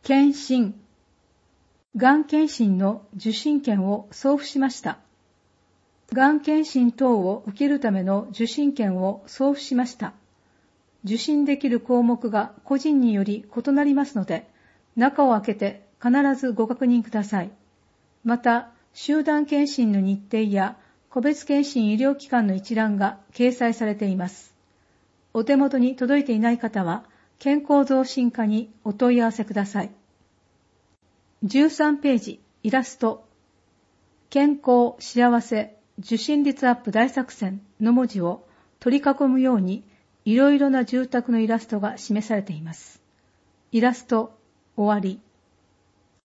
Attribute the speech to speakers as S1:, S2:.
S1: 検診。がん検診の受診券を送付しました。がん検診等を受けるための受診券を送付しました。受診できる項目が個人により異なりますので、中を開けて必ずご確認ください。また、集団検診の日程や個別検診医療機関の一覧が掲載されています。お手元に届いていない方は、健康増進課にお問い合わせください。13ページ、イラスト。健康、幸せ、受診率アップ大作戦の文字を取り囲むように、いろいろな住宅のイラストが示されています。イラスト、終わり。